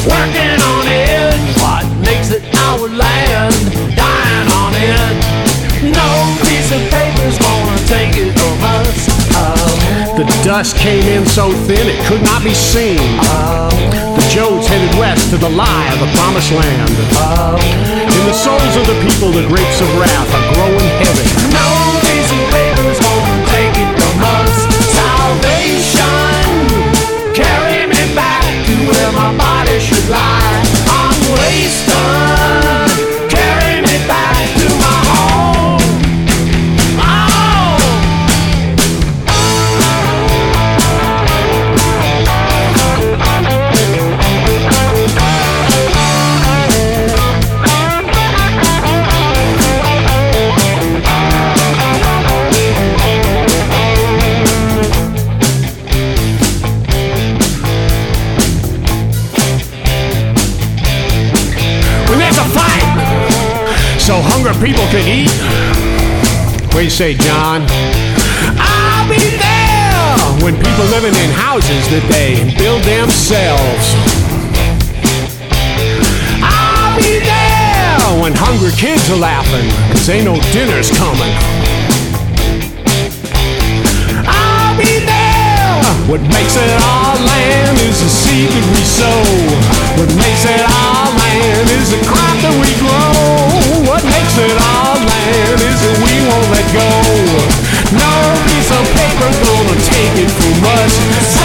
working on it. What makes it our land? Dying on it. No piece of paper's gonna take it from us. The dust came in so thin it could not be seen. The Jodes headed west to the lie of the promised land. In the souls of the people, the grapes of wrath are growing heavy. No piece of paper's gonna take it from us. Salvation, carry me back to where my body should lie. I'm wasted, carry me back to my home. So hungry people can eat. What do you say, John? I'll be there when people living in houses that they build themselves. I'll be there when hungry kids are laughing, 'cause ain't no dinner's coming. I'll be there. What makes it our land is the seed that we sow. What makes it our land is the crop that we grow. What makes it our land is that we won't let go. No piece of paper gonna take it from us.